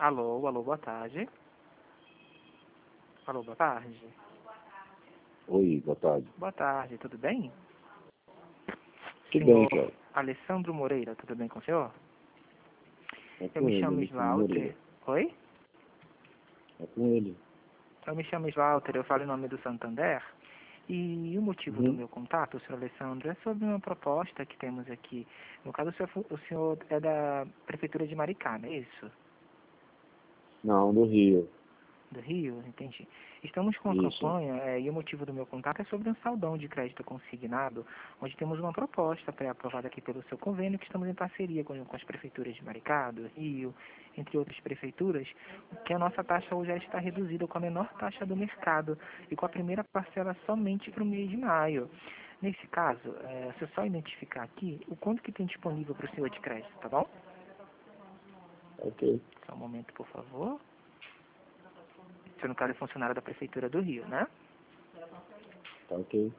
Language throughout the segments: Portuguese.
Alô, alô, boa tarde. Alô, boa tarde. Oi, boa tarde. Boa tarde, tudo bem? Tudo Senhor bem, cara? Alessandro Moreira, tudo bem com o senhor? É Eu com me ele, chamo Alessandro Moreira. Slaughter. Oi? É com ele. Eu me chamo Slaughter, eu falo em nome do Santander. E o motivo do Uhum. meu contato, senhor Alessandro, é sobre uma proposta que temos aqui. No caso, o senhor é da Prefeitura de Maricá, não é isso? Não, do Rio. Do Rio, entendi. Estamos com uma Isso. campanha, e o motivo do meu contato é sobre um saldão de crédito consignado, onde temos uma proposta pré-aprovada aqui pelo seu convênio, que estamos em parceria com as prefeituras de Maricá, do Rio, entre outras prefeituras, que a nossa taxa hoje já está reduzida com a menor taxa do mercado e com a primeira parcela somente para o mês de maio. Nesse caso, se eu só identificar aqui, o quanto que tem disponível para o senhor de crédito, tá bom? Ok. Só um momento, por favor. Você no caso é funcionário da Prefeitura do Rio, né? Tá ok.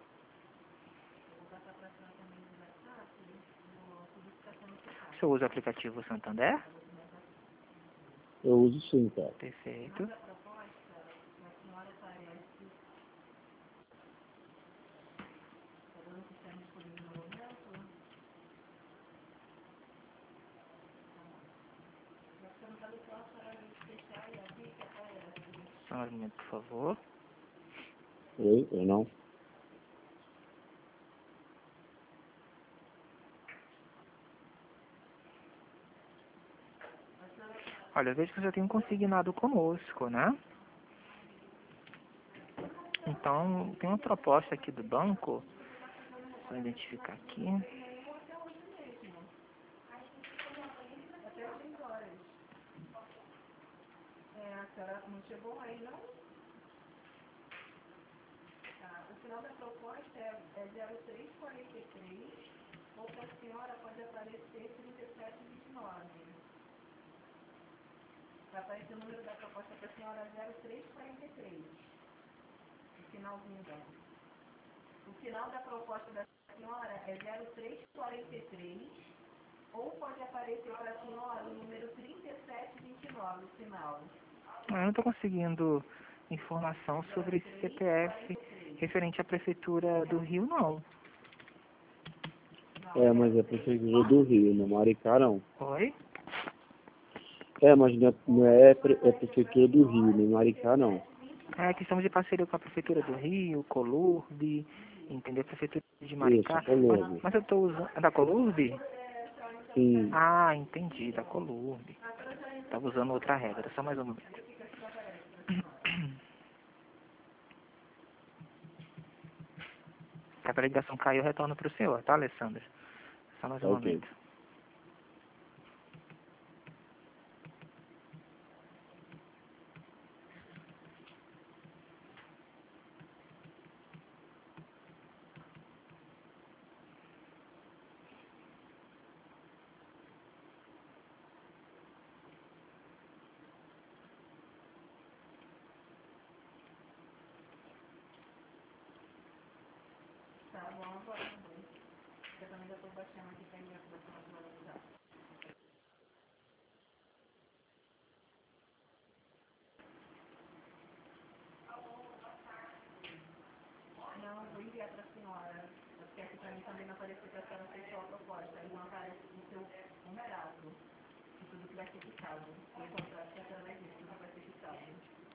O senhor usa o aplicativo Santander? Eu uso sim, cara. Perfeito. Só um momento, por favor. Oi, eu não. Olha, eu vejo que você tem um consignado conosco, né? Então, tem uma proposta aqui do banco. Vou identificar aqui. Eu não estou conseguindo informação sobre esse CPF referente à Prefeitura do Rio, não. É, mas é Prefeitura do Rio, não é Maricá, não. Oi? É, mas não é Prefeitura do Rio, nem Maricá, não. É que estamos de parceria com a Prefeitura do Rio, Colurbe, entendeu? Prefeitura de Isso, Maricá. Colombo. Mas eu estou usando... É da Colurbe? Sim. Ah, entendi, da Colurbe. Estava usando outra regra, só mais um momento. Se a ligação caiu, eu retorno para o senhor, tá, Alessandro? Só mais Tá um ok. momento.